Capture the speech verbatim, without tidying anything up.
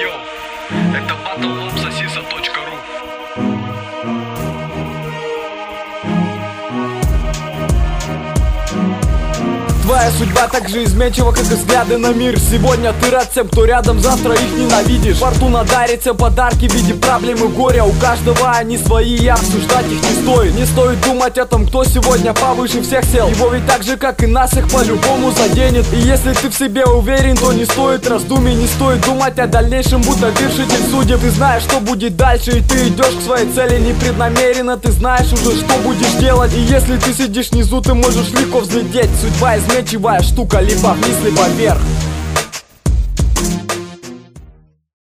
Йоу, это батллабсосиса точка ру. Твоя судьба так же изменчива, как и взгляды на мир. Сегодня ты рад всем, кто рядом, завтра их ненавидишь. Фортуна дарит тебе подарки в виде проблем и горя. У каждого они свои, и обсуждать их не стоит. Не стоит думать о том, кто сегодня повыше всех сел. Его ведь так же, как и нас, их по-любому заденет. И если ты в себе уверен, то не стоит раздумий, не стоит думать о дальнейшем, будто вершитель судеб. Ты знаешь, что будет дальше, и ты идешь к своей цели непреднамеренно. Ты знаешь уже, что будешь делать. И если ты сидишь внизу, ты можешь легко взлететь. Судьба изменчивая штука, либо вниз, либо вверх.